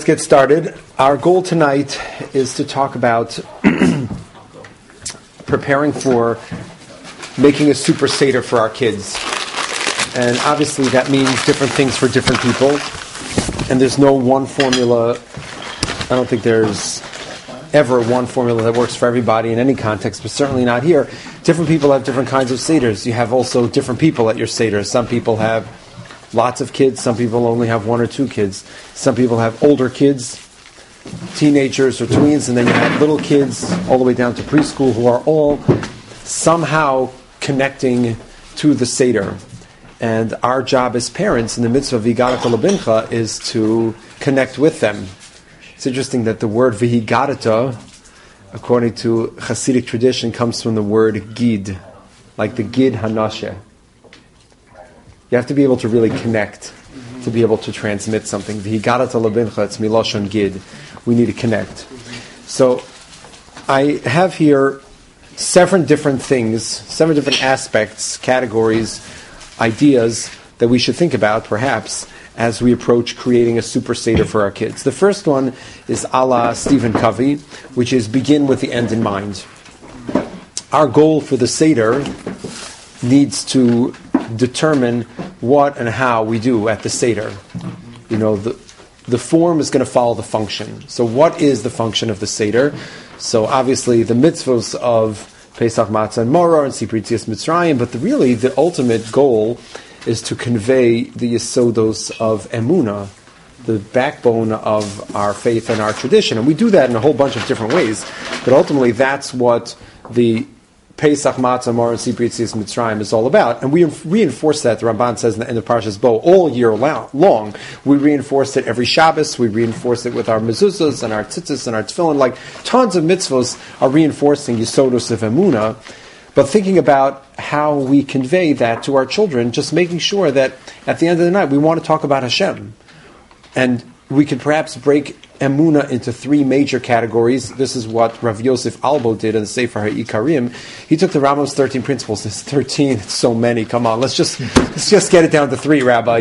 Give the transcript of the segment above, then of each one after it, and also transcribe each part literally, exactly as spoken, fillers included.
get started. Our goal tonight is to talk about preparing for making a super Seder for our kids. And obviously that means different things for different people. And there's no one formula. I don't think there's ever one formula that works for everybody in any context, but certainly not here. Different people have different kinds of Seders. You have also different people at your Seder. Some people have lots of kids. Some people only have one or two kids. Some people have older kids, teenagers or tweens, and then you have little kids all the way down to preschool who are all somehow connecting to the Seder. And our job as parents in the mitzvah of V'higadata L'bincha is to connect with them. It's interesting that the word V'higadata, according to Hasidic tradition, comes from the word Gid, like the Gid Hanasheh. You have to be able to really connect to be able to transmit something. V'higadata L'bincha, it's Miloshon Gid. We need to connect. So I have here seven different things, seven different aspects, categories, ideas that we should think about, perhaps, as we approach creating a super Seder for our kids. The first one is a la Stephen Covey, which is begin with the end in mind. Our goal for the Seder needs to determine what and how we do at the Seder. You know, the the form is going to follow the function. So what is the function of the Seder? So obviously the mitzvos of Pesach, Matzah, and Moror, and Sipur Yetzias Mitzrayim, but the, really the ultimate goal is to convey the yesodos of emunah, the backbone of our faith and our tradition. And we do that in a whole bunch of different ways. But ultimately, that's what the Pesach, Matzah, Moror, and Sipur Yetzias Mitzrayim is all about. And we reinforce that, the Ramban says in the end of Parshas Bo, all year long. We reinforce it every Shabbos. We reinforce it with our mezuzahs and our tzitzis and our tefillin. Like tons of mitzvos are reinforcing yesodos of emunah. But thinking about how we convey that to our children, just making sure that at the end of the night we want to talk about Hashem. And we could perhaps break emunah into three major categories. This is what Rav Yosef Albo did in the Sefer HaIkarim. He took the Rambam's thirteen principles. It's thirteen, it's so many. Come on, let's just let's just get it down to three, Rabbi.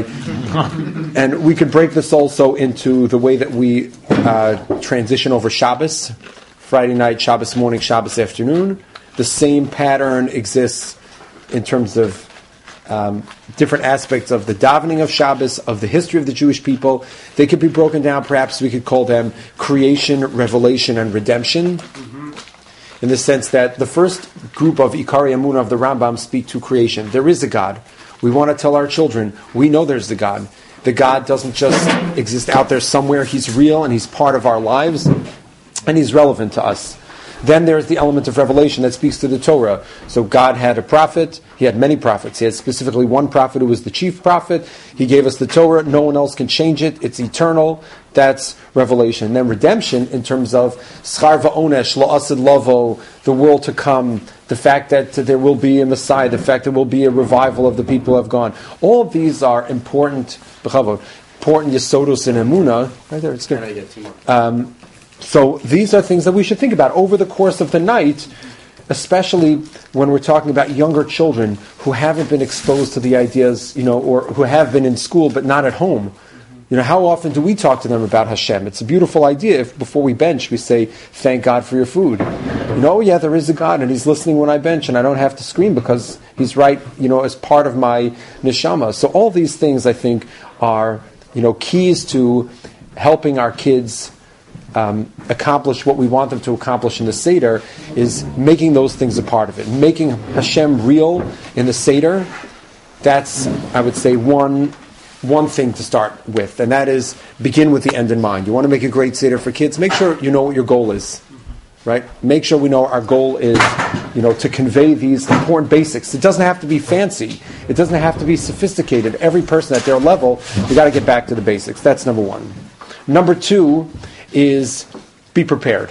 And we could break this also into the way that we uh, transition over Shabbos, Friday night, Shabbos morning, Shabbos afternoon. The same pattern exists in terms of um, different aspects of the davening of Shabbos, of the history of the Jewish people. They could be broken down, perhaps we could call them creation, revelation, and redemption, mm-hmm. in the sense that the first group of Ikari Emunah of the Rambam speak to creation. There is a God. We want to tell our children, we know there's the God. The God doesn't just exist out there somewhere. He's real, and He's part of our lives, and He's relevant to us. Then there's the element of revelation that speaks to the Torah. So God had a prophet. He had many prophets. He had specifically one prophet who was the chief prophet. He gave us the Torah. No one else can change it. It's eternal. That's revelation. And then redemption in terms of schar va'onesh, la'asid lavo, the world to come, the fact that there will be a Messiah, the fact there will be a revival of the people who have gone. All of these are important, important yesodos in emunah. Right there, it's good. Um, So these are things that we should think about over the course of the night, especially when we're talking about younger children who haven't been exposed to the ideas, you know, or who have been in school but not at home. You know, how often do we talk to them about Hashem? It's a beautiful idea. If before we bench, we say, thank God for your food. You know, yeah, there is a God, and He's listening when I bench, and I don't have to scream because He's right, you know, as part of my neshama. So all these things, I think, are, you know, keys to helping our kids Um, accomplish what we want them to accomplish in the Seder, is making those things a part of it. Making Hashem real in the Seder, that's, I would say, one one thing to start with, and that is begin with the end in mind. You want to make a great Seder for kids, make sure you know what your goal is, right? Make sure we know our goal is, you know, to convey these important basics. It doesn't have to be fancy. It doesn't have to be sophisticated. Every person at their level, you got to get back to the basics. That's number one. Number two is be prepared.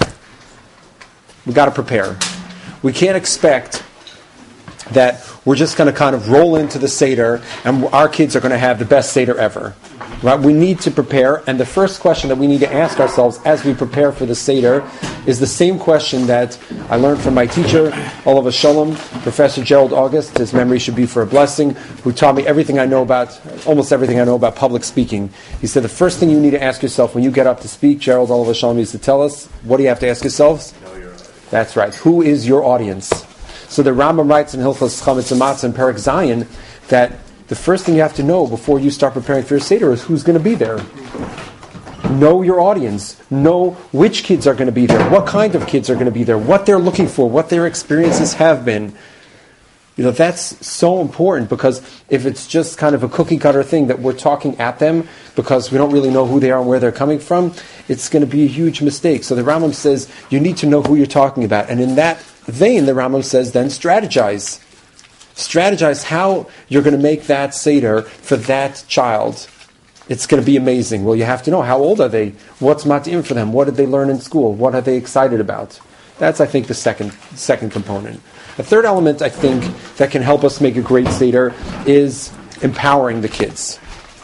We got to prepare. We can't expect that we're just going to kind of roll into the Seder and our kids are going to have the best Seder ever. Right? We need to prepare, and the first question that we need to ask ourselves as we prepare for the Seder is the same question that I learned from my teacher, Olav Shalom, Professor Gerald August, his memory should be for a blessing, who taught me everything I know about, almost everything I know about public speaking. He said the first thing you need to ask yourself when you get up to speak, Gerald Olav Shalom used to tell us, what do you have to ask yourselves? Know your audience. That's right. Who is your audience? So the Rambam writes in Hilchos Chametz and Matzah in Perek Zayin that the first thing you have to know before you start preparing for your Seder is who's going to be there. Know your audience. Know which kids are going to be there. What kind of kids are going to be there. What they're looking for. What their experiences have been. You know, that's so important, because if it's just kind of a cookie cutter thing that we're talking at them because we don't really know who they are and where they're coming from, it's going to be a huge mistake. So the Rambam says you need to know who you're talking about. And in that vein, the Rambam says then strategize. Strategize how you're going to make that Seder for that child. It's going to be amazing. Well, you have to know, how old are they? What's mat'im for them? What did they learn in school? What are they excited about? That's, I think, the second second component. The third element, I think, that can help us make a great Seder is empowering the kids.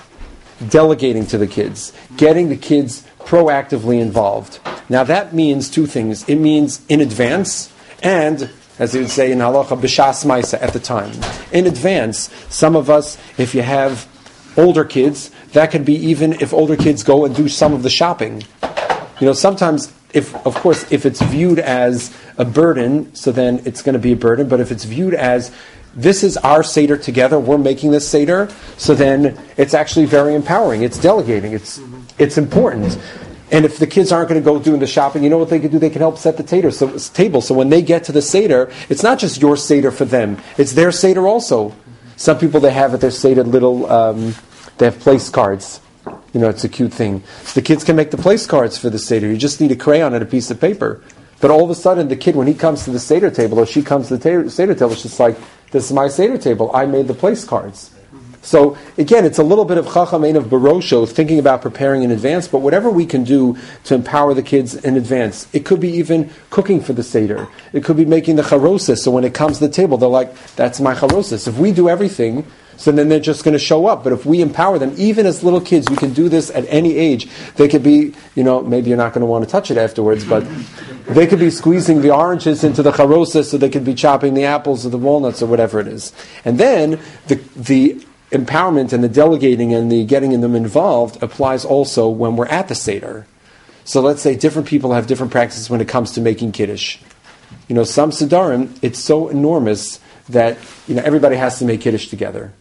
Delegating to the kids. Getting the kids proactively involved. Now, that means two things. It means in advance, and as they would say in halacha, b'shas ma'isa, at the time. In advance, some of us, if you have older kids, that could be even if older kids go and do some of the shopping. You know, sometimes, if of course, if it's viewed as a burden, so then it's going to be a burden, but if it's viewed as, this is our Seder together, we're making this Seder, so then it's actually very empowering. It's delegating. It's it's important. And if the kids aren't going to go doing the shopping, you know what they can do? They can help set the tater, so, table. So when they get to the Seder, it's not just your Seder for them. It's their Seder also. Some people, they have at their Seder little, um, they have place cards. You know, it's a cute thing. So the kids can make the place cards for the Seder. You just need a crayon and a piece of paper. But all of a sudden, the kid, when he comes to the Seder table, or she comes to the Seder table, it's just like, this is my Seder table. I made the place cards. So, again, it's a little bit of Chacham Ein of Barosho, thinking about preparing in advance, but whatever we can do to empower the kids in advance. It could be even cooking for the Seder. It could be making the charosis, so when it comes to the table, they're like, that's my charosis. If we do everything, so then they're just going to show up. But if we empower them, even as little kids, you can do this at any age. They could be, you know, maybe you're not going to want to touch it afterwards, but they could be squeezing the oranges into the charosis, so they could be chopping the apples or the walnuts or whatever it is. And then the the empowerment and the delegating and the getting them involved applies also when we're at the Seder. So let's say different people have different practices when it comes to making Kiddush. You know, some Sedarim, it's so enormous that, you know, everybody has to make Kiddush together.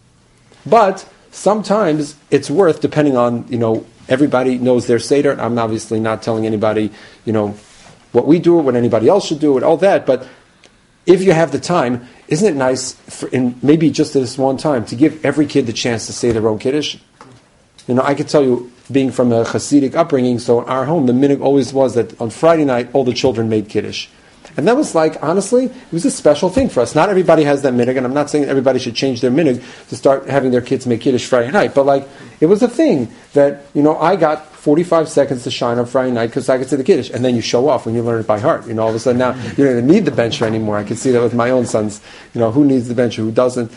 But sometimes it's worth, depending on, you know, everybody knows their Seder. I'm obviously not telling anybody, you know, what we do or what anybody else should do and all that, but if you have the time, isn't it nice, for, in maybe just this one time, to give every kid the chance to say their own Kiddush? You know, I could tell you, being from a Hasidic upbringing, so in our home, the minhag always was that on Friday night, all the children made Kiddush. And that was like, honestly, it was a special thing for us. Not everybody has that minhag, and I'm not saying everybody should change their minhag to start having their kids make Kiddush Friday night, but like, it was a thing that, you know, I got forty-five seconds to shine on Friday night because I could say the Kiddush, and then you show off when you learn it by heart. You know, all of a sudden now, you don't even need the bencher anymore. I can see that with my own sons. You know, who needs the bencher, who doesn't?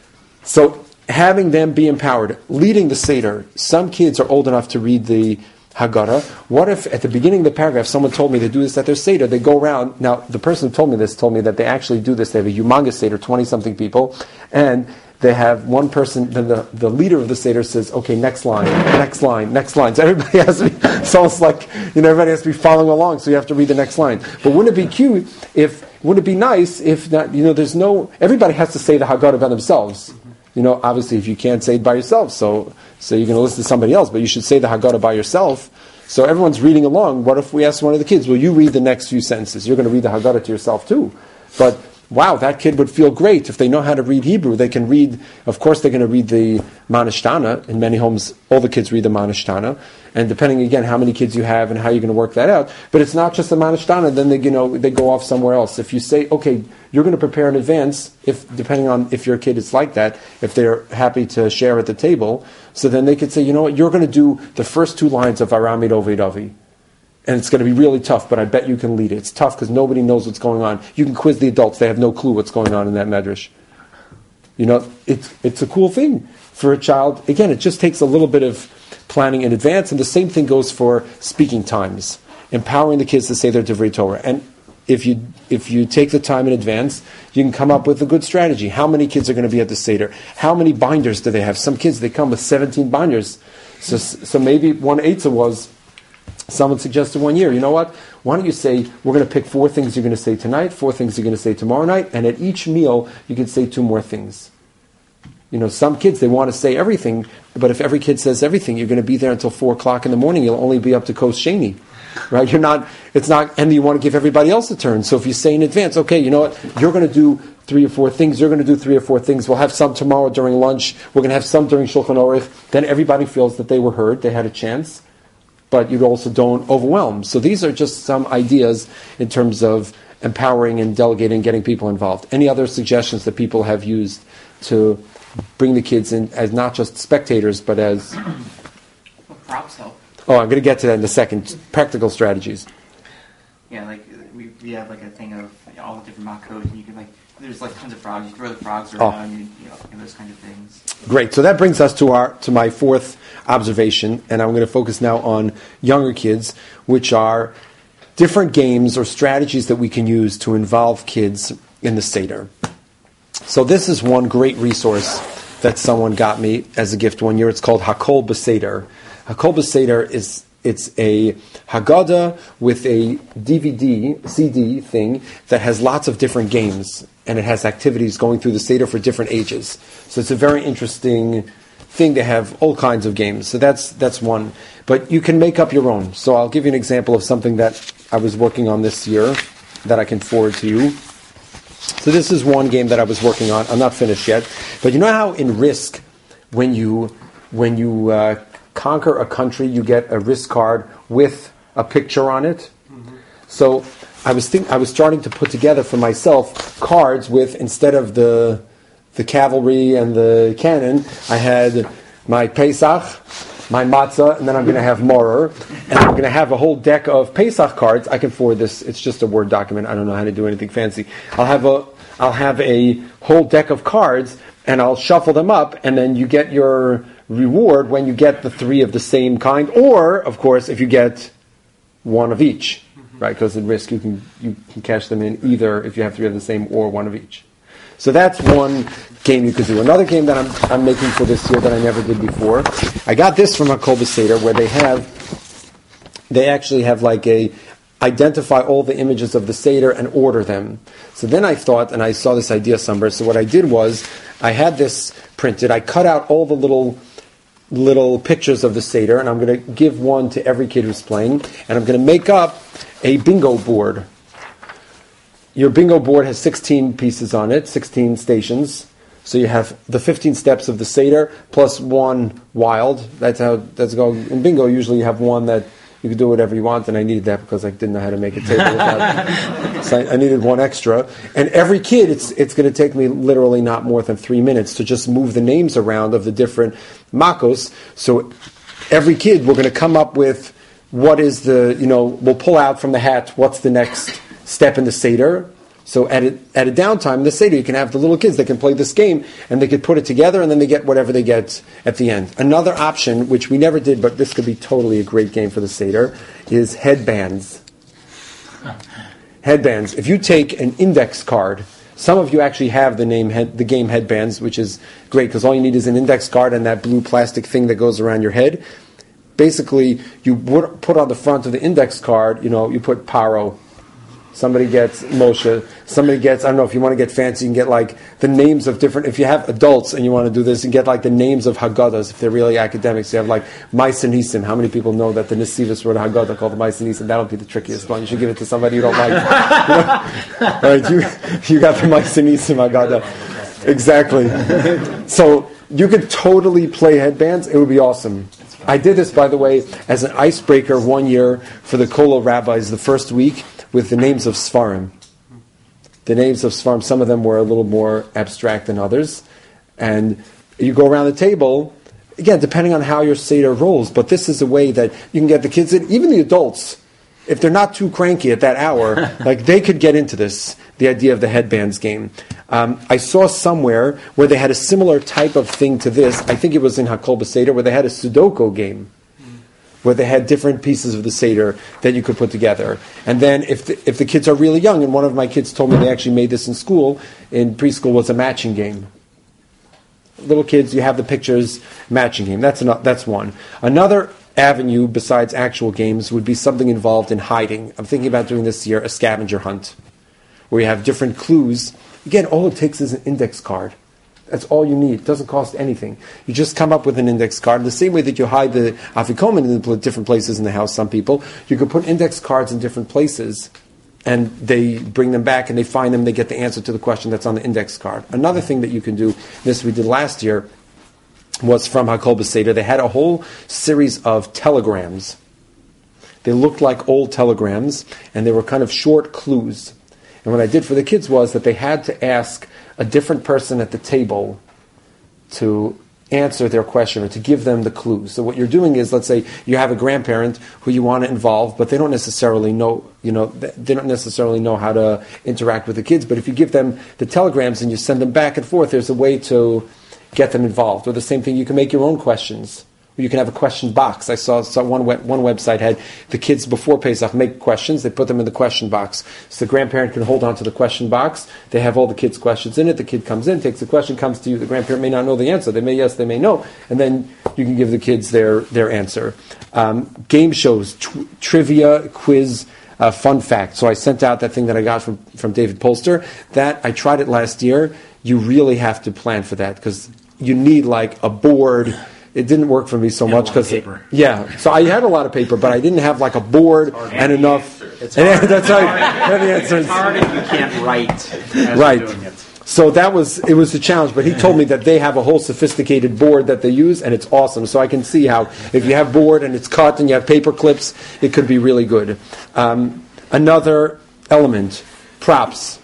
So, having them be empowered, leading the Seder. Some kids are old enough to read the Haggadah. What if at the beginning of the paragraph someone told me they do this at their Seder? They go around. Now, the person who told me this told me that they actually do this. They have a humongous Seder, twenty-something people, and they have one person, then the, the leader of the Seder says, okay, next line, next line, next line. So everybody has to be, so it's like, you know, everybody has to be following along, so you have to read the next line. But wouldn't it be cute if, wouldn't it be nice if that, you know, there's no, everybody has to say the Haggadah by themselves. You know, obviously if you can't say it by yourself, so, so you're going to listen to somebody else, but you should say the Haggadah by yourself. So everyone's reading along. What if we ask one of the kids, well, you read the next few sentences. You're going to read the Haggadah to yourself too. But wow, that kid would feel great. If they know how to read Hebrew, they can read, of course they're going to read the Manishtana. In many homes, all the kids read the Manishtana. And depending, again, how many kids you have and how you're going to work that out. But it's not just the Manishtana, then they, you know, they go off somewhere else. If you say, okay, you're going to prepare in advance, if depending on if your kid is like that, if they're happy to share at the table, so then they could say, you know what, you're going to do the first two lines of Aramid Oved Avi. And it's going to be really tough, but I bet you can lead it. It's tough because nobody knows what's going on. You can quiz the adults. They have no clue what's going on in that medrash. You know, it's it's a cool thing for a child. Again, it just takes a little bit of planning in advance, and the same thing goes for speaking times, empowering the kids to say their Divrei Torah. And if you if you take the time in advance, you can come up with a good strategy. How many kids are going to be at the Seder? How many binders do they have? Some kids, they come with seventeen binders. So so maybe one eitzah was, someone suggested one year, you know what? Why don't you say, we're going to pick four things you're going to say tonight, four things you're going to say tomorrow night, and at each meal, you can say two more things. You know, some kids, they want to say everything, but if every kid says everything, you're going to be there until four o'clock in the morning. You'll only be up to Kos Sheni. Right? You're not, it's not, and you want to give everybody else a turn. So if you say in advance, okay, you know what, you're going to do three or four things, you're going to do three or four things, we'll have some tomorrow during lunch, we're going to have some during Shulchan Aruch, then everybody feels that they were heard, they had a chance, but you also don't overwhelm. So these are just some ideas in terms of empowering and delegating, getting people involved. Any other suggestions that people have used to bring the kids in as not just spectators, but as... Well, props help. Oh, I'm going to get to that in a second. Practical strategies. Yeah, like we we have like a thing of you know, all the different makos, and you can like there's like tons of frogs. You throw the frogs around, oh. and, you know, and those kind of things. Great. So that brings us to our to my fourth observation, and I'm going to focus now on younger kids, which are different games or strategies that we can use to involve kids in the Seder. So this is one great resource that someone got me as a gift one year. It's called Hakol B'Seder. Hakol B'Seder is it's a Haggadah with a D V D, C D thing that has lots of different games, and it has activities going through the Seder for different ages. So it's a very interesting thing to have all kinds of games. So that's that's one. But you can make up your own. So I'll give you an example of something that I was working on this year that I can forward to you. So this is one game that I was working on. I'm not finished yet. But you know how in Risk, when you when you uh, conquer a country, you get a Risk card with a picture on it? Mm-hmm. So I was think I was starting to put together for myself cards with, instead of the the cavalry and the cannon, I had my Pesach, my matzah, and then I'm going to have Morer, and I'm going to have a whole deck of Pesach cards. I can forward this. It's just a Word document. I don't know how to do anything fancy. I'll have a I'll have a whole deck of cards, and I'll shuffle them up, and then you get your reward when you get the three of the same kind, or, of course, if you get one of each, right? Because in Risk, you can you can cash them in either if you have three of the same or one of each. So that's one game you could do. Another game that I'm I'm making for this year that I never did before. I got this from Hakol B'Seder, where they have they actually have like a identify all the images of the Seder and order them. So then I thought, and I saw this idea somewhere. So what I did was I had this printed. I cut out all the little little pictures of the Seder, and I'm going to give one to every kid who's playing, and I'm going to make up a bingo board. Your bingo board has sixteen pieces on it, sixteen stations. So you have the fifteen steps of the Seder plus one wild. That's how that's going. In bingo, usually you have one that you can do whatever you want, and I needed that because I didn't know how to make a table without. So I, I needed one extra. And every kid, it's it's going to take me literally not more than three minutes to just move the names around of the different makos. So every kid, we're going to come up with what is the, you know, we'll pull out from the hat what's the next step in the Seder. So at a, at a downtime in the Seder, you can have the little kids that can play this game, and they could put it together, and then they get whatever they get at the end. Another option, which we never did, but this could be totally a great game for the Seder, is headbands. Headbands. If you take an index card, some of you actually have the name head, the game Headbands, which is great, because all you need is an index card and that blue plastic thing that goes around your head. Basically, you put on the front of the index card, you know, you put Paro. Somebody gets Moshe. Somebody gets, I don't know, if you want to get fancy, you can get like the names of different, if you have adults and you want to do this, you get like the names of Haggadahs, if they're really academics. You have like Ma'aseh Nisim. How many people know that the Nesivos wrote a Haggadah called the Ma'aseh Nisim? That'll be the trickiest one. You should give it to somebody you don't like. You know? Right, you, you got the Ma'aseh Nisim Haggadah. Exactly. So you could totally play headbands. It would be awesome. I did this, by the way, as an icebreaker one year for the Kolo rabbis the first week, with the names of Sfarim. The names of Sfarim, some of them were a little more abstract than others. And you go around the table, again, depending on how your Seder rolls, but this is a way that you can get the kids in, even the adults, if they're not too cranky at that hour, like they could get into this, the idea of the headbands game. Um, I saw somewhere where they had a similar type of thing to this. I think it was in Hakol B'Seder, where they had a Sudoku game, where they had different pieces of the Seder that you could put together. And then if the, if the kids are really young, and one of my kids told me they actually made this in school, in preschool, was a matching game. Little kids, you have the pictures, matching game. That's an, that's one. Another avenue besides actual games would be something involved in hiding. I'm thinking about doing this year a scavenger hunt, where you have different clues. Again, all it takes is an index card. That's all you need. It doesn't cost anything. You just come up with an index card. The same way that you hide the afikomen in different places in the house, some people, you could put index cards in different places, and they bring them back and they find them, they get the answer to the question that's on the index card. Another thing that you can do, this we did last year, was from Hakol B'Seder. They had a whole series of telegrams. They looked like old telegrams, and they were kind of short clues. And what I did for the kids was that they had to ask a different person at the table to answer their question or to give them the clues. So what you're doing is, let's say you have a grandparent who you want to involve, but they don't necessarily know, you know, they don't necessarily know how to interact with the kids. But if you give them the telegrams and you send them back and forth, there's a way to get them involved. Or the same thing, you can make your own questions. You can have a question box. I saw, saw one web, one website had the kids before Pesach make questions. They put them in the question box. So the grandparent can hold on to the question box. They have all the kids' questions in it. The kid comes in, takes the question, comes to you. The grandparent may not know the answer. They may yes, they may no. And then you can give the kids their, their answer. Um, game shows, tw- trivia, quiz, uh, fun fact. So I sent out that thing that I got from, from David Polster. That, I tried it last year. You really have to plan for that because you need like a board. It didn't work for me so much because yeah. So I had a lot of paper, but I didn't have like a board and enough. It's hard. And that's right. It's hard if you can't write. As right. You're doing it. So that was it was a challenge. But he told me that they have a whole sophisticated board that they use, and it's awesome. So I can see how if you have board and it's cut and you have paper clips, it could be really good. Um, another element, props.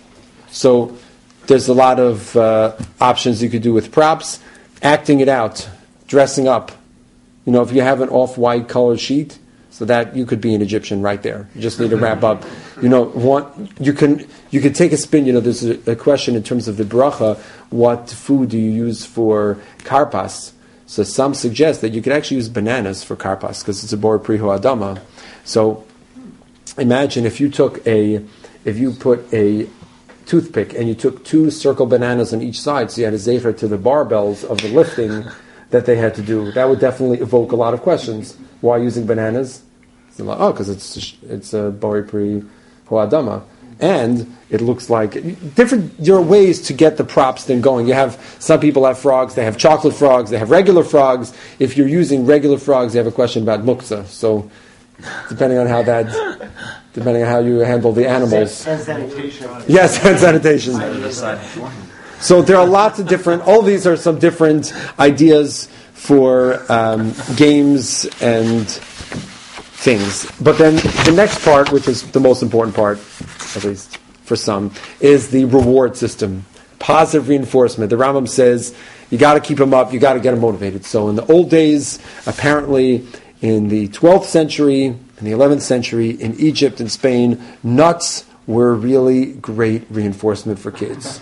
So there's a lot of uh, options you could do with props. Acting it out. Dressing up. You know, if you have an off-white colored sheet, so that you could be an Egyptian right there. You just need to wrap up. You know, one, you can you can take a spin. You know, there's a, a question in terms of the bracha, what food do you use for karpas? So some suggest that you could actually use bananas for karpas, because it's a bor priho adama. So imagine if you took a, if you put a toothpick and you took two circle bananas on each side, so you had a zecher to the barbells of the lifting that they had to do. That would definitely evoke a lot of questions. Why using bananas? It's like, oh, because it's it's a bori pri hoadama, and it looks like different. There are ways to get the props then going. You have some people have frogs. They have chocolate frogs. They have regular frogs. If you're using regular frogs, they have a question about muktzah. So depending on how that, depending on how you handle the animals. And sanitation. Yes, and sanitation. So there are lots of different, all these are some different ideas for um, games and things. But then the next part, which is the most important part, at least for some, is the reward system. Positive reinforcement. The Rambam says, you got to keep them up, you got to get them motivated. So in the old days, apparently in the twelfth century, in the eleventh century, in Egypt and Spain, nuts were really great reinforcement for kids.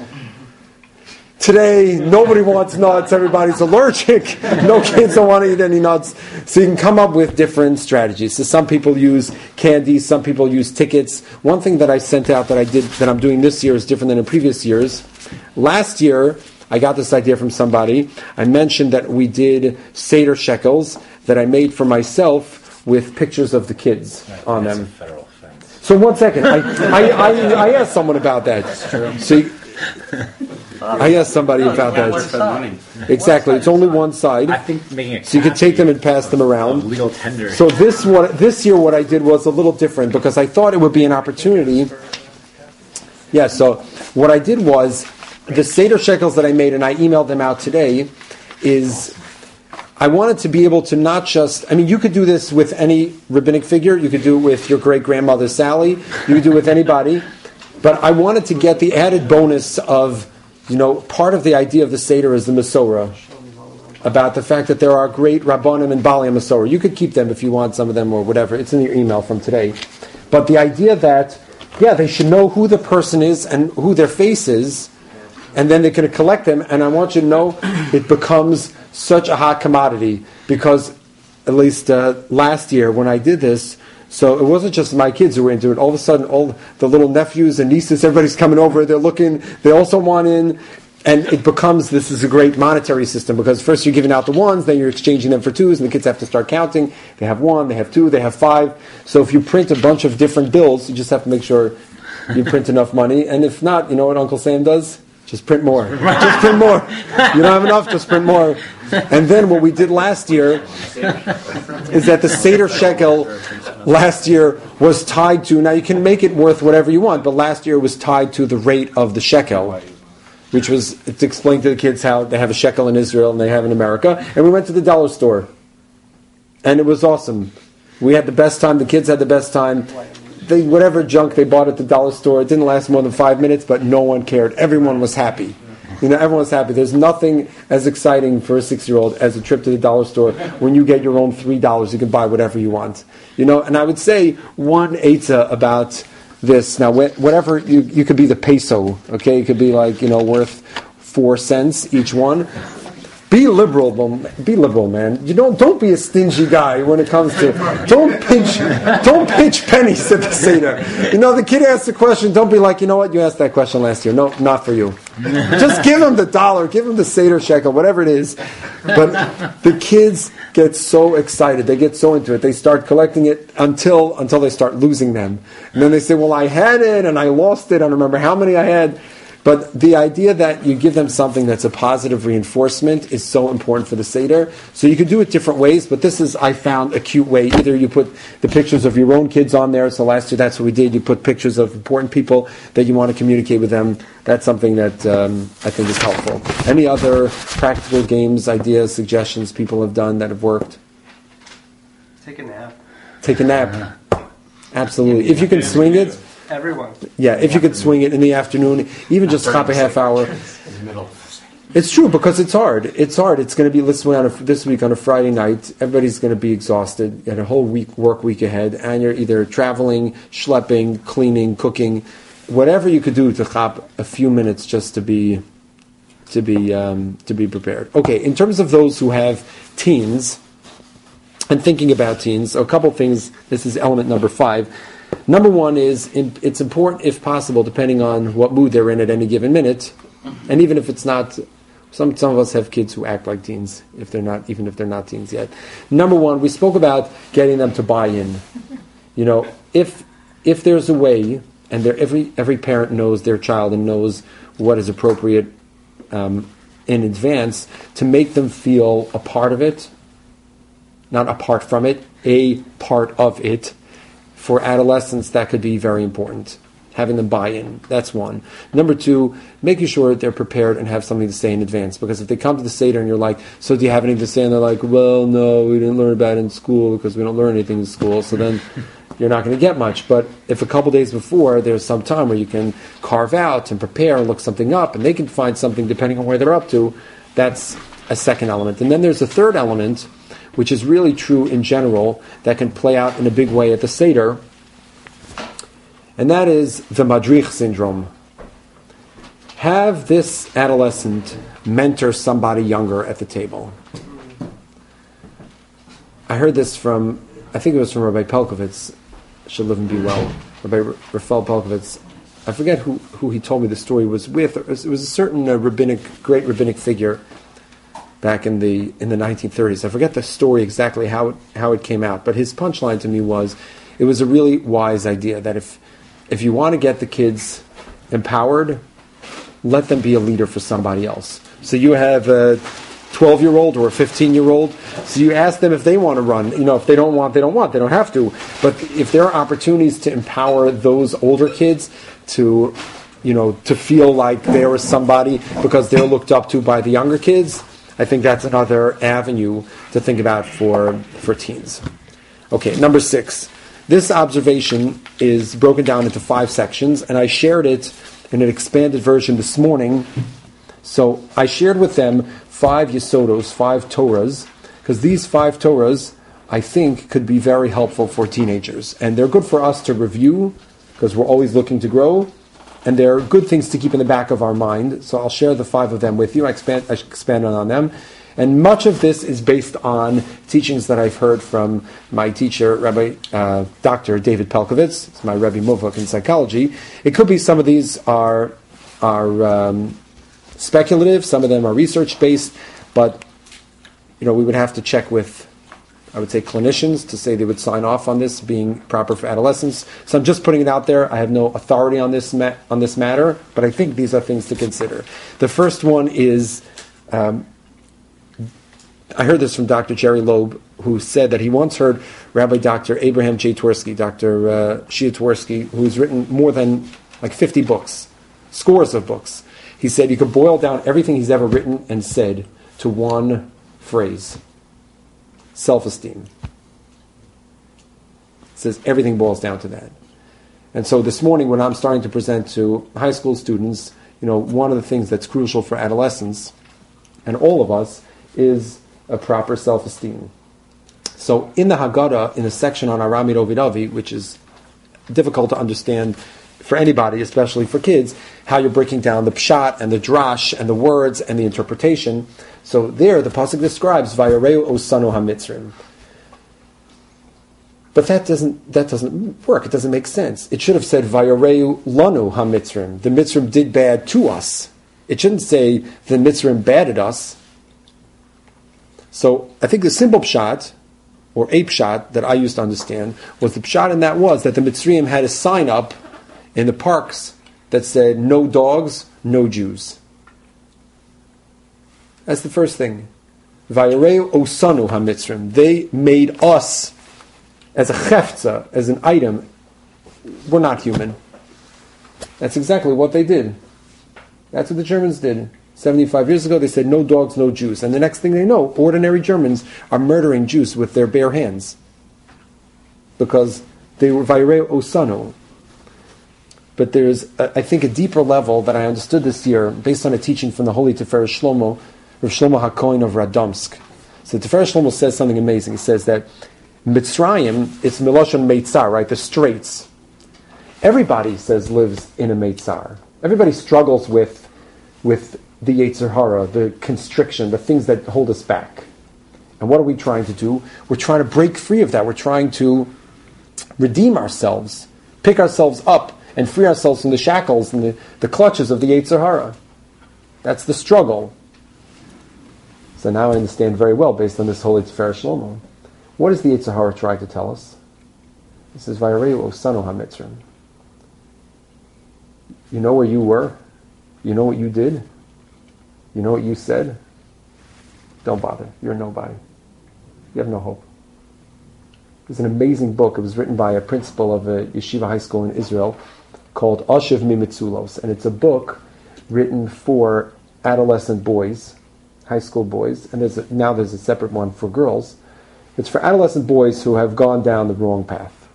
Today, nobody wants nuts. Everybody's allergic. No kids don't want to eat any nuts. So you can come up with different strategies. So some people use candy. Some people use tickets. One thing that I sent out that I did, that I'm doing this year is different than in previous years. Last year, I got this idea from somebody. I mentioned that we did Seder shekels that I made for myself with pictures of the kids right, on them. That's a federal offense. So one second. I, I, I, I asked someone about that. That's true. So I asked somebody no, about that. Exactly, it's only one side. I think making it so you can take them and pass them around. Legal tender. So this what this year what I did was a little different because I thought it would be an opportunity. Yeah. So what I did was the Seder shekels that I made and I emailed them out today is I wanted to be able to not just. I mean, you could do this with any rabbinic figure. You could do it with your great grandmother Sally. You could do it with anybody. But I wanted to get the added bonus of, you know, part of the idea of the Seder is the Masorah, about the fact that there are great Rabbanim and Baalei Masorah. You could keep them if you want some of them or whatever. It's in your email from today. But the idea that, yeah, they should know who the person is and who their face is, and then they're going to collect them. And I want you to know, it becomes such a hot commodity because, at least uh, last year when I did this, so it wasn't just my kids who were into it. All of a sudden, all the little nephews and nieces, everybody's coming over. They're looking. They also want in. And it becomes, this is a great monetary system because first you're giving out the ones, then you're exchanging them for twos, and the kids have to start counting. They have one, they have two, they have five. So if you print a bunch of different bills, you just have to make sure you print enough money. And if not, you know what Uncle Sam does? Just print more. Just print more. You don't have enough, just print more. And then what we did last year is that the Seder shekel last year was tied to, now you can make it worth whatever you want, but last year it was tied to the rate of the shekel, which was to explain to the kids how they have a shekel in Israel and they have in America. And we went to the dollar store. And it was awesome. We had the best time. The kids had the best time. They, whatever junk they bought at the dollar store, it didn't last more than five minutes, but no one cared. Everyone was happy. You know, everyone's happy. There's nothing as exciting for a six-year-old as a trip to the dollar store when you get your own three dollars. You can buy whatever you want. You know, and I would say one eitzah about this. Now, whatever, you, you could be the peso, okay? It could be like, you know, worth four cents each one. Be liberal, be liberal, man. You don't don't be a stingy guy when it comes to don't pinch don't pinch pennies at the Seder. You know, the kid asks a question. Don't be like, you know what, you asked that question last year. No, not for you. Just give him the dollar, give him the Seder shekel, whatever it is. But the kids get so excited, they get so into it, they start collecting it until until they start losing them, and then they say, well, I had it and I lost it. I don't remember how many I had. But the idea that you give them something that's a positive reinforcement is so important for the Seder. So you can do it different ways, but this is, I found, a cute way. Either you put the pictures of your own kids on there. So last year that's what we did. You put pictures of important people that you want to communicate with them. That's something that um, I think is helpful. Any other practical games, ideas, suggestions people have done that have worked? Take a nap. Take a nap. Absolutely. If you can swing it. Everyone. Yeah, if you could swing it in the afternoon, even just hop a half hour. It's true, because it's hard. It's hard. It's going to be, let's say, on a, this week on a Friday night, everybody's going to be exhausted. You had a whole week, work week ahead, and you're either traveling, schlepping, cleaning, cooking, whatever you could do to hop a few minutes just to be to be um, to be prepared. Okay, in terms of those who have teens and thinking about teens, a couple things. This is element number five. Number one is it's important, if possible, depending on what mood they're in at any given minute, and even if it's not, some some of us have kids who act like teens, if they're not, even if they're not teens yet. Number one, we spoke about getting them to buy in. You know, if if there's a way, and there, every every parent knows their child and knows what is appropriate um, in advance to make them feel a part of it, not apart from it, a part of it. For adolescents, that could be very important. Having them buy in, that's one. Number two, making sure that they're prepared and have something to say in advance. Because if they come to the Seder and you're like, so do you have anything to say? And they're like, well, no, we didn't learn about it in school because we don't learn anything in school. So then you're not going to get much. But if a couple days before, there's some time where you can carve out and prepare and look something up, and they can find something depending on where they're up to, that's a second element. And then there's a third element, which is really true in general, that can play out in a big way at the Seder, and that is the Madrich syndrome. Have this adolescent mentor somebody younger at the table. I heard this from, I think it was from Rabbi Pelkovitz, should live and be well, Rabbi Raphael Pelkovitz. I forget who, who he told me the story was with. It was, it was a certain uh, rabbinic, great rabbinic figure back in the in the nineteen thirties. I forget the story exactly how it, how it came out, but his punchline to me was, it was a really wise idea that if if you want to get the kids empowered, let them be a leader for somebody else. So you have a twelve-year-old or a fifteen-year-old, so you ask them if they want to run. You know, if they don't want, they don't want. They don't have to. But if there are opportunities to empower those older kids to, you know, to feel like there is somebody because they're looked up to by the younger kids, I think that's another avenue to think about for, for teens. Okay, number six. This observation is broken down into five sections, and I shared it in an expanded version this morning. So I shared with them five Yesodos, five Torahs, because these five Torahs, I think, could be very helpful for teenagers. And they're good for us to review, because we're always looking to grow, and they're good things to keep in the back of our mind. So I'll share the five of them with you. I expand, I expand on them. And much of this is based on teachings that I've heard from my teacher, Rabbi uh, Doctor David Pelkovitz. It's my Rebbe Muvok in psychology. It could be some of these are are um, speculative, some of them are research based, but you know we would have to check with, I would say, clinicians to say they would sign off on this being proper for adolescents. So I'm just putting it out there. I have no authority on this ma- on this matter, but I think these are things to consider. The first one is. Um, I heard this from Doctor Jerry Loeb, who said that he once heard Rabbi Doctor Abraham J. Twersky, Doctor Uh, Shia Twersky, who's written more than like fifty books, scores of books. He said you could boil down everything he's ever written and said to one phrase: self-esteem. It says everything boils down to that. And so this morning, when I'm starting to present to high school students, you know, one of the things that's crucial for adolescents and all of us is a proper self-esteem. So in the Haggadah, in a section on Arami Rovidavi, which is difficult to understand for anybody, especially for kids, how you're breaking down the pshat and the drash and the words and the interpretation. So there, the pasuk describes Vayareu Osanu HaMitzrim. But that doesn't that doesn't work. It doesn't make sense. It should have said Vayareu Lanu HaMitzrim. The Mitzrim did bad to us. It shouldn't say the Mitzrim batted us. So I think the simple pshat, or a pshat that I used to understand, was the pshat in that was that the Mitzrayim had a sign up in the parks that said, no dogs, no Jews. That's the first thing. Vayareu osanu ha-Mitzrim. They made us as a chefza, as an item. We're not human. That's exactly what they did. That's what the Germans did. seventy-five years ago, they said, no dogs, no Jews. And the next thing they know, ordinary Germans are murdering Jews with their bare hands. Because they were Vayrei Osano. But there's, I think, a deeper level that I understood this year, based on a teaching from the Holy Tiferes Shlomo, Rav Shlomo HaKohen of Radomsk. So Tiferes Shlomo says something amazing. He says that Mitzrayim, it's Miloshon Meitzar, right? The straits. Everybody, says, lives in a Meitzar. Everybody struggles with with the Yetzer Hara, the constriction, the things that hold us back. And what are we trying to do? We're trying to break free of that. We're trying to redeem ourselves, pick ourselves up, and free ourselves from the shackles and the, the clutches of the Yetzer Hara. That's the struggle. So now I understand very well, based on this Holy Tiferes Shlomo. What is the Yetzer Hara trying to tell us? It says, Vayareu Osanu HaMitzrim. You know where you were? You know what you did? You know what you said? Don't bother. You're nobody. You have no hope. There's an amazing book. It was written by a principal of a yeshiva high school in Israel called Ashiv Mimitzulos. And it's a book written for adolescent boys, high school boys. And there's a, now there's a separate one for girls. It's for adolescent boys who have gone down the wrong path.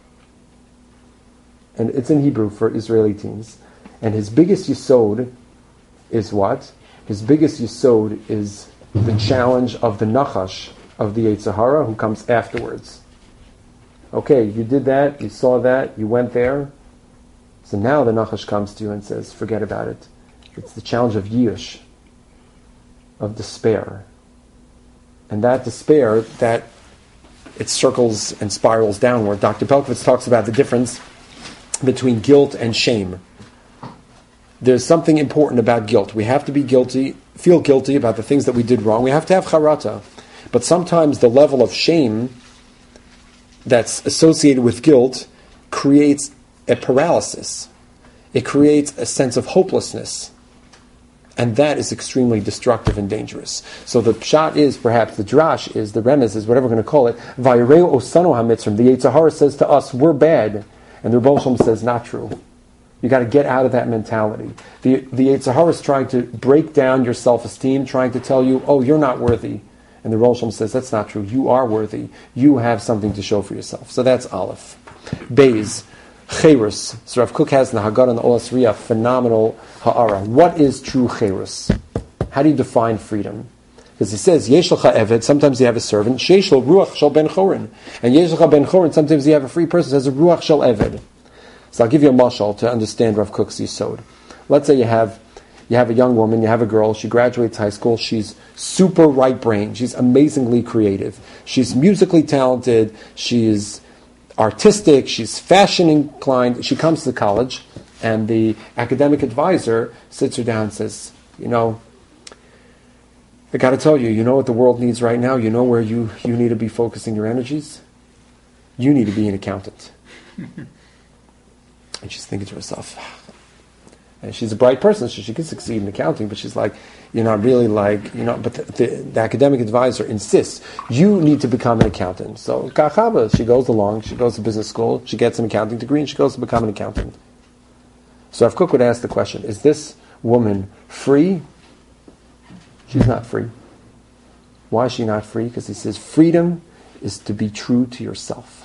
And it's in Hebrew for Israeli teens. And his biggest yesod is what? His biggest yesod is the challenge of the nachash, of the Yetzer Hara, who comes afterwards. Okay, you did that, you saw that, you went there. So now the nachash comes to you and says, forget about it. It's the challenge of yish, of despair. And that despair, that it circles and spirals downward. Doctor Pelkovitz talks about the difference between guilt and shame. There's something important about guilt. We have to be guilty, feel guilty about the things that we did wrong. We have to have charata. But sometimes the level of shame that's associated with guilt creates a paralysis. It creates a sense of hopelessness. And that is extremely destructive and dangerous. So the pshat is, perhaps the drash is, the remez is, whatever we're going to call it, Vayreu Osanu HaMitzrim. The Yetzer Hara says to us, we're bad. And the Rebbe Shalom says, not true. You got to get out of that mentality. The the Yetzer Hara is trying to break down your self-esteem, trying to tell you, oh, you're not worthy. And the Rebbe Shalom says, that's not true. You are worthy. You have something to show for yourself. So that's Aleph. Beis, Cherus. So Rav Kook has in the Haggadah and the Olas Riyah phenomenal ha'ara. What is true Cherus? How do you define freedom? Because he says, Yesh lecha eved, sometimes you have a servant, Sheish lo ruach shel ben chorin. And Yesh lecha ben chorin, sometimes you have a free person that has a ruach shel eved. So I'll give you a mashal to understand Rav Kook's yisod. let's say you have you have a young woman, you have a girl, she graduates high school, she's super right-brained, she's amazingly creative, she's musically talented, she's artistic, she's fashion inclined. She comes to college, and the academic advisor sits her down and says, you know, I got to tell you, you know what the world needs right now? You know where you, you need to be focusing your energies? You need to be an accountant. And she's thinking to herself, and she's a bright person, so she can succeed in accounting, but she's like, you're not really like, you know, but the, the, the academic advisor insists, you need to become an accountant. So, kachaba, she goes along, she goes to business school, she gets an accounting degree, and she goes to become an accountant. So Rav Kook would ask the question, is this woman free? She's not free. Why is she not free? Because he says, freedom is to be true to yourself.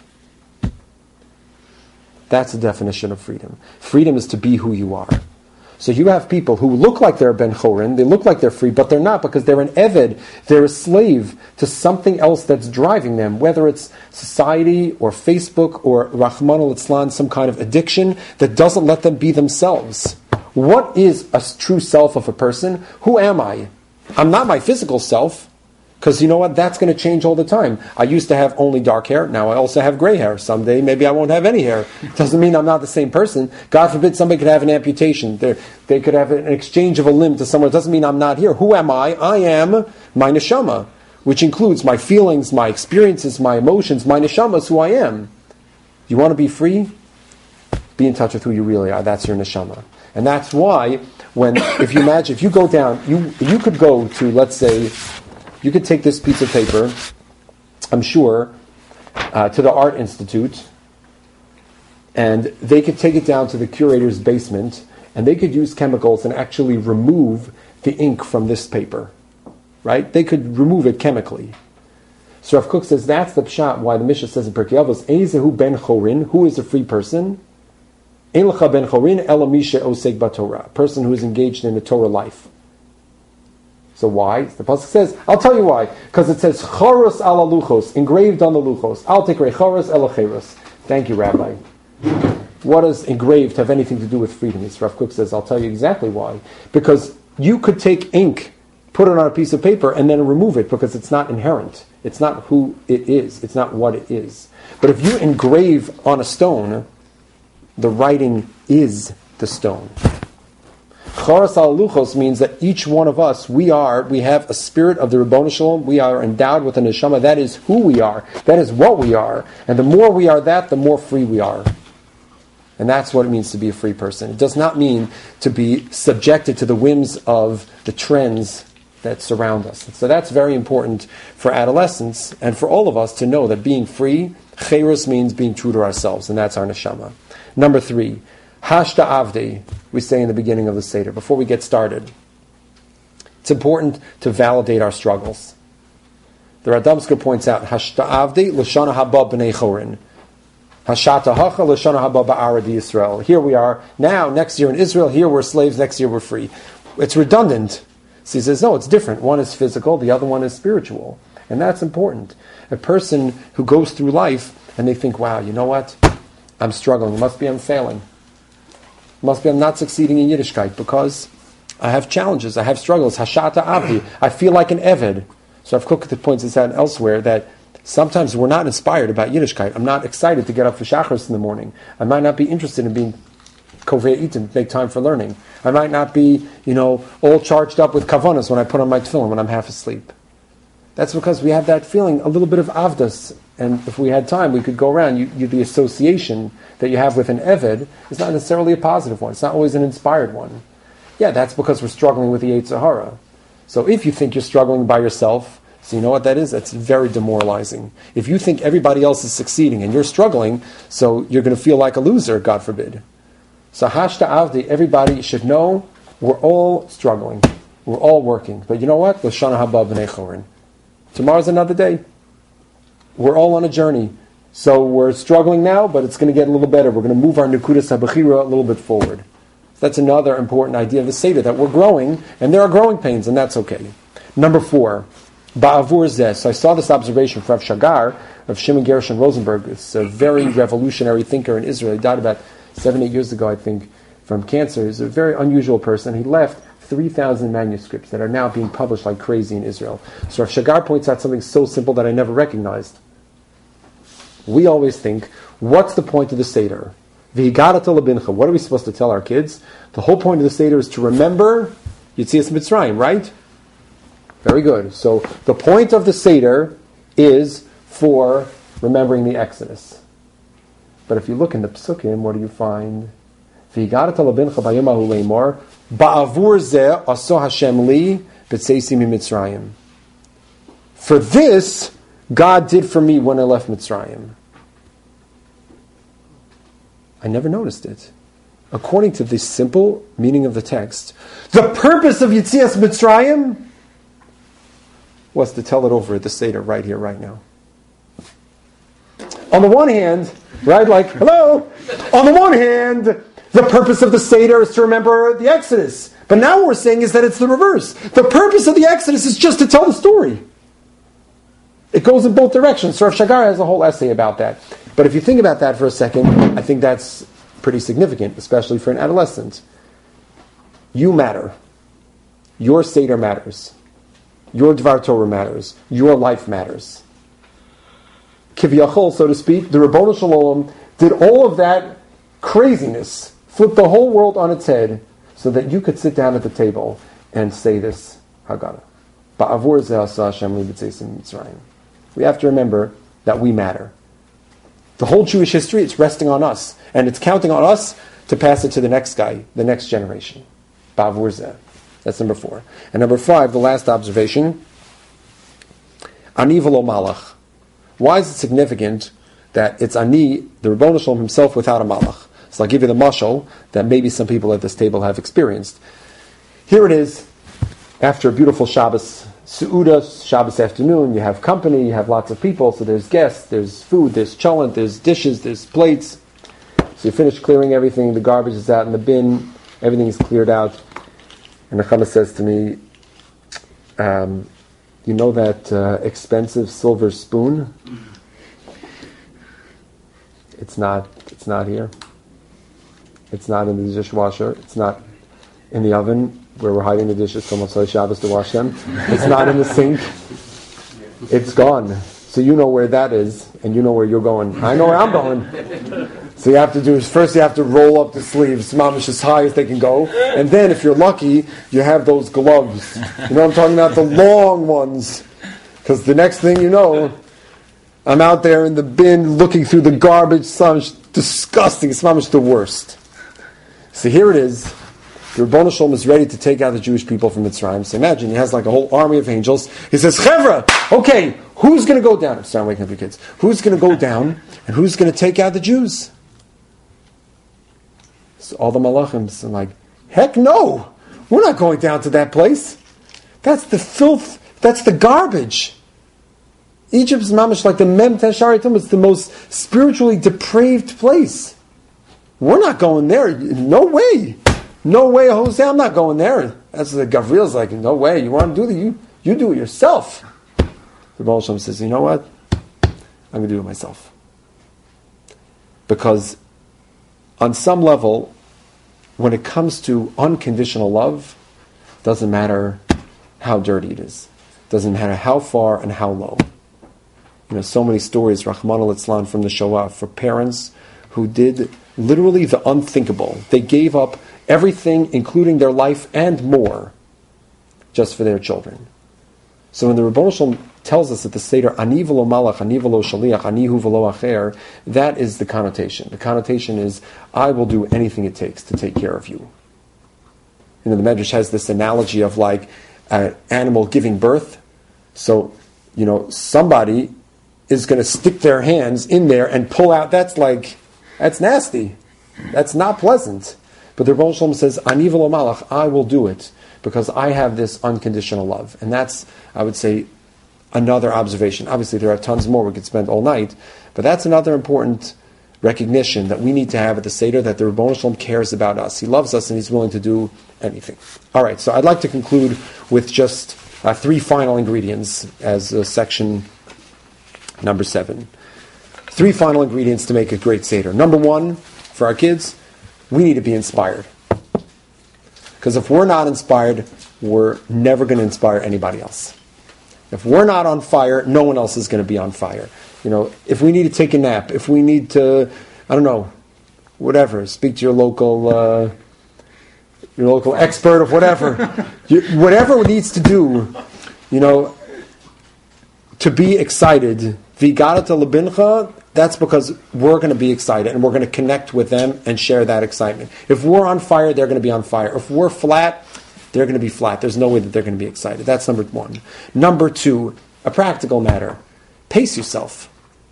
That's the definition of freedom. Freedom is to be who you are. So you have people who look like they're Ben Chorin, they look like they're free, but they're not, because they're an Eved, they're a slave to something else that's driving them, whether it's society or Facebook or Rahman al-Islan, some kind of addiction that doesn't let them be themselves. What is a true self of a person? Who am I? I'm not my physical self, because you know what? That's going to change all the time. I used to have only dark hair. Now I also have gray hair. Someday maybe I won't have any hair. Doesn't mean I'm not the same person. God forbid somebody could have an amputation. They're, they could have an exchange of a limb to someone. It doesn't mean I'm not here. Who am I? I am my neshama, which includes my feelings, my experiences, my emotions. My neshama is who I am. You want to be free? Be in touch with who you really are. That's your neshama. And that's why when, if you imagine, if you go down, you you could go to, let's say, you could take this piece of paper, I'm sure, uh, to the Art Institute, and they could take it down to the curator's basement, and they could use chemicals and actually remove the ink from this paper. Right? They could remove it chemically. So Rav Kook says that's the pshat why the Mishnah says in Pirkei Avos, Ezehu ben chorin, who is a free person? Ein lecha ben chorin ela mi she'osek b'Torah, a person who is engaged in a Torah life. So why? The pasuk says, I'll tell you why. Because it says, Choros ala luchos, engraved on the luchos. I'll take Choros ela cheros. Thank you, Rabbi. What does engraved have anything to do with freedom? As Rav Kook says, I'll tell you exactly why. Because you could take ink, put it on a piece of paper, and then remove it, because it's not inherent. It's not who it is. It's not what it is. But if you engrave on a stone, the writing is the stone. Choros al luchos means that each one of us, we are, we have a spirit of the Ribono Shalom, we are endowed with a neshama, that is who we are, that is what we are, and the more we are that, the more free we are. And that's what it means to be a free person. It does not mean to be subjected to the whims of the trends that surround us. So that's very important for adolescents, and for all of us to know that being free, cheros means being true to ourselves, and that's our neshama. Number three, Hashta Avdi, we say in the beginning of the Seder, before we get started. It's important to validate our struggles. The Radomska points out, Hashta Avdi, Lashana Haba B'nei Chorin. Hashata Hacha, Lashana Haba Ba'ara Yisrael. Here we are now, next year in Israel, here we're slaves, next year we're free. It's redundant. So he says, no, it's different. One is physical, the other one is spiritual. And that's important. A person who goes through life and they think, wow, you know what? I'm struggling. It must be I'm failing. Must be I'm not succeeding in Yiddishkeit because I have challenges, I have struggles. Hashata Avdi, I feel like an Eved. So Rav Kook points this out elsewhere that sometimes we're not inspired about Yiddishkeit. I'm not excited to get up for Shacharis in the morning. I might not be interested in being Kovei Itim, make time for learning. I might not be, you know, all charged up with kavanas when I put on my tefillin when I'm half asleep. That's because we have that feeling, a little bit of avdas. And if we had time, we could go around. You, you, the association that you have with an Eved is not necessarily a positive one. It's not always an inspired one. Yeah, that's because we're struggling with the Yetzer Hara. So if you think you're struggling by yourself, so you know what that is? That's very demoralizing. If you think everybody else is succeeding and you're struggling, so you're going to feel like a loser, God forbid. So Hashta Avdi, everybody should know we're all struggling. We're all working. But you know what? L'shana haba b'nei chorin. Tomorrow's another day. We're all on a journey. So we're struggling now, but it's going to get a little better. We're going to move our Nekudas HaBechira a little bit forward. That's another important idea of the Seder, that we're growing, and there are growing pains, and that's okay. Number four, Ba'avur Zeh. So I saw this observation from Rav Shagar, of Shimon Gershon Rosenberg. It's a very revolutionary thinker in Israel. He died about seven, eight years ago, I think. from cancer. He's a very unusual person. He left three thousand manuscripts that are now being published like crazy in Israel. So Rav Shagar points out something so simple that I never recognized. We always think, what's the point of the Seder? V'higarata lebincha. What are we supposed to tell our kids? The whole point of the Seder is to remember Yetzias Mitzrayim, right? Very good. So the point of the Seder is for remembering the Exodus. But if you look in the Psukim, what do you find? V'higarata lebincha bayom hahu leimor ba'avur zeh aso Hashem li b'tzeisi miMitzrayim. For this, God did for me when I left Mitzrayim. I never noticed it. According to the simple meaning of the text, the purpose of Yetzias Mitzrayim was to tell it over at the Seder right here, right now. On the one hand, right, like, hello, on the one hand, the purpose of the Seder is to remember the Exodus. But now what we're saying is that it's the reverse. The purpose of the Exodus is just to tell the story. It goes in both directions. So Rav Shagar has a whole essay about that. But if you think about that for a second, I think that's pretty significant, especially for an adolescent. You matter. Your Seder matters. Your Dvar Torah matters. Your life matters. Kiviyachol, so to speak, the Ribbono Shel Olam did all of that craziness, flipped the whole world on its head, so that you could sit down at the table and say this Haggadah. Ba'avur zeh asa Hashem li b'tzeisi miMitzrayim. We have to remember that we matter. The whole Jewish history, it's resting on us. And it's counting on us to pass it to the next guy, the next generation. Ba'avur zeh. That's number four. And number five, the last observation. Ani v'lo malach. Why is it significant that it's Ani, the Ribbono Shel Olam himself, without a malach? So I'll give you the mashal that maybe some people at this table have experienced. Here it is, after a beautiful Shabbos Su'uda, Shabbos afternoon, you have company, you have lots of people, so there's guests, there's food, there's cholent, there's dishes, there's plates. So you finish clearing everything, the garbage is out in the bin, everything is cleared out. And the Chama says to me, um, you know that uh, expensive silver spoon? It's not, it's not here. It's not in the dishwasher. It's not in the oven where we're hiding the dishes till Motzei Shabbos to wash them. It's not in the sink. It's gone. So you know where that is, and you know where you're going. I know where I'm going. So you have to do is first you have to roll up the sleeves, mamish as high as they can go, and then if you're lucky, you have those gloves. You know what I'm talking about? The long ones. Because the next thing you know, I'm out there in the bin looking through the garbage. It's disgusting. It's mamish the worst. So here it is. The Ribbono Shel Olam is ready to take out the Jewish people from Mitzrayim. So imagine, he has like a whole army of angels. He says, Chevra, okay, who's going to go down? I'm starting waking up your kids. Who's going to go down, and who's going to take out the Jews? So all the Malachim are like, heck no! We're not going down to that place. That's the filth. That's the garbage. Egypt's mamish like the Mem Teshari Tum. It's the most spiritually depraved place. We're not going there. No way. No way, Jose, I'm not going there. That's the Gavriel's like, no way, you want to do the you you do it yourself. The Baal Shem says, you know what? I'm going to do it myself. Because on some level, when it comes to unconditional love, it doesn't matter how dirty it is. It doesn't matter how far and how low. You know, so many stories, Rahman al-Islam, from the Shoah, for parents who did literally the unthinkable. They gave up everything, including their life and more, just for their children. So when the Ribbono Shel Olam tells us that the Seder, Ani v'lo malach, Ani v'lo shaliach, Ani hu v'lo acher, that is the connotation. The connotation is, I will do anything it takes to take care of you. You know, the Medrash has this analogy of like an animal giving birth. So, you know, somebody is going to stick their hands in there and pull out. That's like, that's nasty. That's not pleasant. But the Ribbono Shel Olam says, Ani v'lo malach, I will do it because I have this unconditional love. And that's, I would say, another observation. Obviously, there are tons more we could spend all night, but that's another important recognition that we need to have at the Seder, that the Ribbono Shel Olam cares about us. He loves us and He's willing to do anything. All right, so I'd like to conclude with just uh, three final ingredients as uh, section number seven. Three final ingredients to make a great Seder. Number one, for our kids, we need to be inspired. Because if we're not inspired, we're never going to inspire anybody else. If we're not on fire, no one else is going to be on fire. You know, if we need to take a nap, if we need to, I don't know, whatever, speak to your local, uh, your local expert of whatever, you, whatever it needs to do, you know, to be excited. Vigarata lebincha, that's because we're going to be excited and we're going to connect with them and share that excitement. If we're on fire, they're going to be on fire. If we're flat, they're going to be flat. There's no way that they're going to be excited. That's number one. Number two, a practical matter. Pace yourself.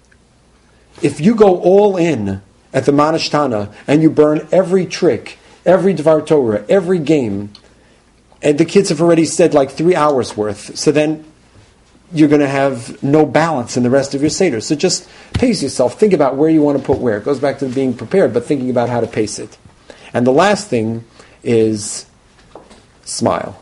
If you go all in at the Manashtana and you burn every trick, every Dvar Torah, every game, and the kids have already said like three hours worth, so then you're going to have no balance in the rest of your Seder. So just pace yourself. Think about where you want to put where. It goes back to being prepared, but thinking about how to pace it. And the last thing is smile.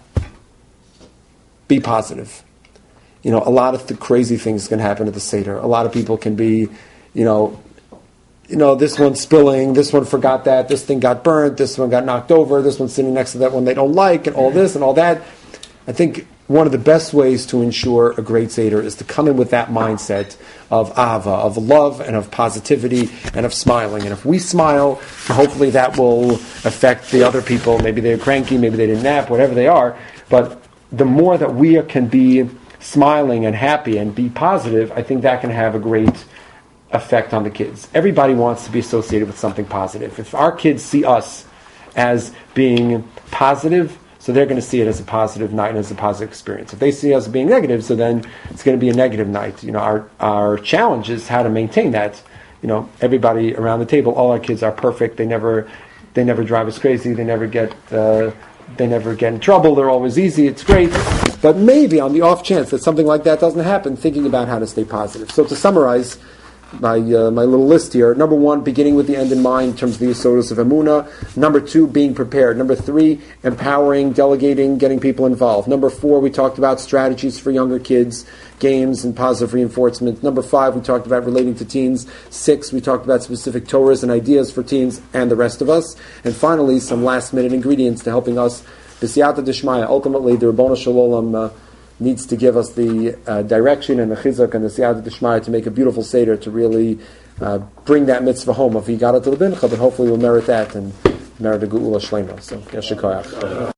Be positive. You know, a lot of the crazy things can happen at the Seder. A lot of people can be, you know, you know, this one's spilling, this one forgot that, this thing got burnt, this one got knocked over, this one's sitting next to that one they don't like, and all this and all that. I think one of the best ways to ensure a great Seder is to come in with that mindset of ahava, of love and of positivity and of smiling. And if we smile, hopefully that will affect the other people. Maybe they're cranky, maybe they didn't nap, whatever they are. But the more that we can be smiling and happy and be positive, I think that can have a great effect on the kids. Everybody wants to be associated with something positive. If our kids see us as being positive, so they're going to see it as a positive night and as a positive experience. If they see us being negative, so then it's going to be a negative night. You know, our our challenge is how to maintain that. You know, everybody around the table, all our kids are perfect. They never they never drive us crazy. They never get uh, they never get in trouble. They're always easy. It's great. But maybe on the off chance that something like that doesn't happen, thinking about how to stay positive. So to summarize my uh, my little list here. Number one, beginning with the end in mind in terms of the Yesodus of Emunah. Number two, being prepared. Number three, empowering, delegating, getting people involved. Number four, we talked about strategies for younger kids, games and positive reinforcement. Number five, we talked about relating to teens. Six, we talked about specific Torahs and ideas for teens and the rest of us. And finally, some last minute ingredients to helping us. B'siyata d'shmaya. Ultimately, the Rabbanu Shalom uh, needs to give us the uh, direction and the chizuk and the siyata d'shmaya to make a beautiful Seder, to really uh, bring that mitzvah home of Yigarat L'Bincha, but hopefully we'll merit that and merit a Geula Shlema. So, Yashikoyach.